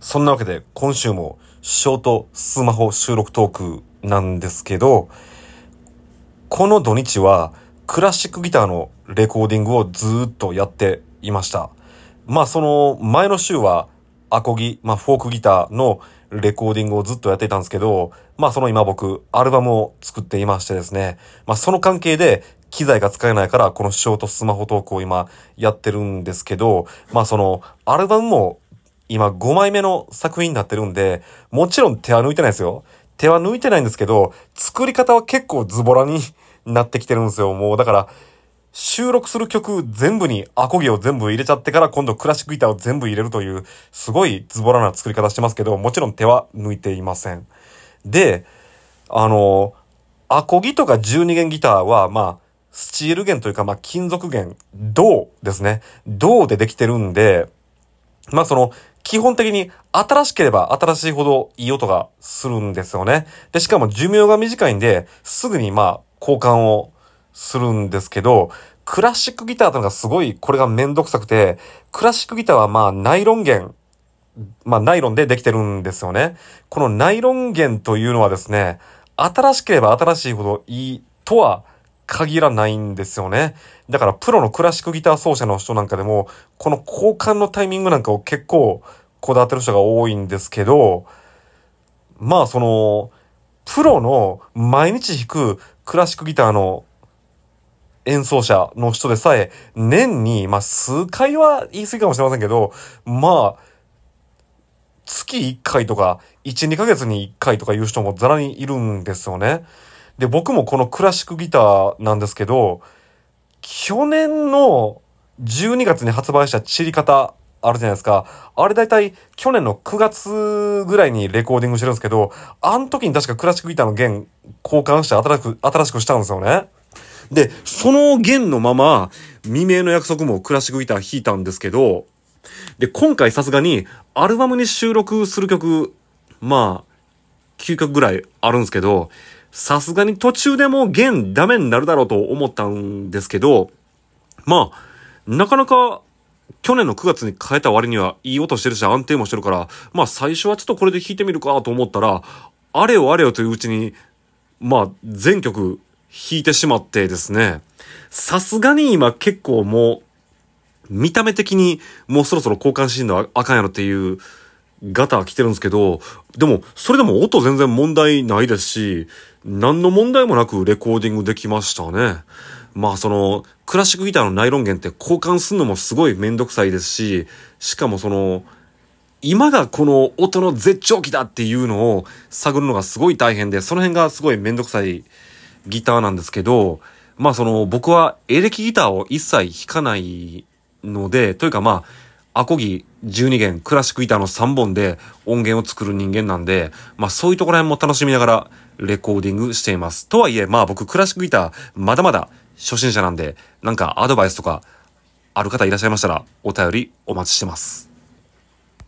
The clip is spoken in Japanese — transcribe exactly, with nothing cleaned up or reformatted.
そんなわけで今週もショートスマホ収録トークなんですけど、この土日はクラシックギターのレコーディングをずーっとやっていました。まあその前の週はアコギ、まあフォークギターのレコーディングをずっとやっていたんですけど、まあその今僕アルバムを作っていましてですね、まあその関係で機材が使えないからこのショートスマホトークを今やってるんですけど、まあそのアルバムも今ごまいめの作品になってるんで、もちろん手は抜いてないですよ。手は抜いてないんですけど、作り方は結構ズボラになってきてるんですよ。もうだから、収録する曲全部にアコギを全部入れちゃってから今度クラシックギターを全部入れるという、すごいズボラな作り方してますけど、もちろん手は抜いていません。で、あの、アコギとかじゅうにげんギターは、まあ、スチール弦というか、まあ、金属弦、銅ですね。銅でできてるんで、まあその、基本的に新しければ新しいほどいい音がするんですよね。で、しかも寿命が短いんで、すぐにまあ交換をするんですけど、クラシックギターというのがすごいこれがめんどくさくて、クラシックギターはまあナイロン弦、まあナイロンでできてるんですよね。このナイロン弦というのはですね、新しければ新しいほどいいとは限らないんですよね。だからプロのクラシックギター奏者の人なんかでも、この交換のタイミングなんかを結構こだわってる人が多いんですけど、まあその、プロの毎日弾くクラシックギターの演奏者の人でさえ、年に、まあ数回は言い過ぎかもしれませんけど、まあ、月いっかいとか、いち、にかげつにいっかいとかいう人もザラにいるんですよね。で、僕もこのクラシックギターなんですけど、去年のじゅうにがつに発売した散り方あるじゃないですか。あれだいたい去年のくがつぐらいにレコーディングしてるんですけど、あの時に確かクラシックギターの弦交換して新しく、新しくしたんですよね。で、その弦のまま未明の約束もクラシックギター弾いたんですけど、で、今回さすがにアルバムに収録する曲、まあ、きゅうきょくぐらいあるんですけど、さすがに途中でもう弦ダメになるだろうと思ったんですけど、まあ、なかなか去年のくがつに変えた割にはいい音してるし安定もしてるから、まあ最初はちょっとこれで弾いてみるかと思ったら、あれよあれよといううちに、まあ全曲弾いてしまってですね、さすがに今結構もう、見た目的にもうそろそろ交換しんのあかんやろっていうガター来てるんですけど、でもそれでも音全然問題ないですし、何の問題もなくレコーディングできましたね。まあそのクラシックギターのナイロン弦って交換するのもすごいめんどくさいですし、しかもその今がこの音の絶頂期だっていうのを探るのがすごい大変で、その辺がすごいめんどくさいギターなんですけど、まあその僕はエレキギターを一切弾かないので、というかまあアコギじゅうにげん、クラシックギターのさんぼんで音源を作る人間なんで、まあそういうところら辺も楽しみながらレコーディングしています。とはいえ、まあ僕クラシックギターまだまだ初心者なんで、なんかアドバイスとかある方いらっしゃいましたらお便りお待ちしてます。